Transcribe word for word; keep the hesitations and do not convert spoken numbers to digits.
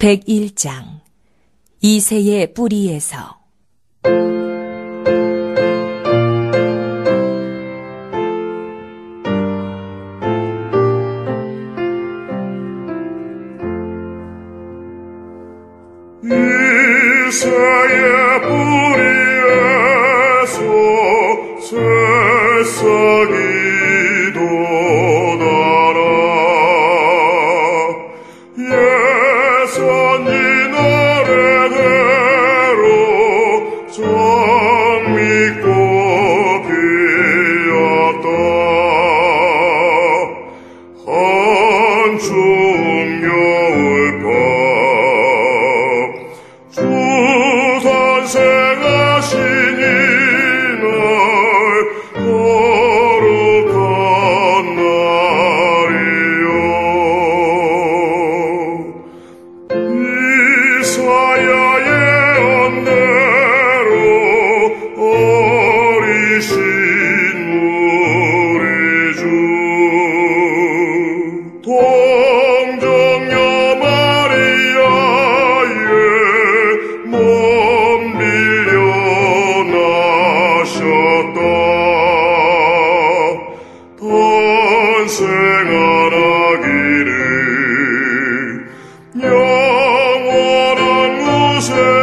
백일 장 이새의 뿌리에서. 이새의 뿌리에서 새싹이 돋아라. 예선진 아래대로 장미꽃 피었다. 한낮 겨울밤 주선생하시니 날 거룩한 날이요. 이사야 예언대로 어리신 우리 주 동정녀 마리아의 몸 빌려 나셨다. 탄생하라기를 영원한 무쇠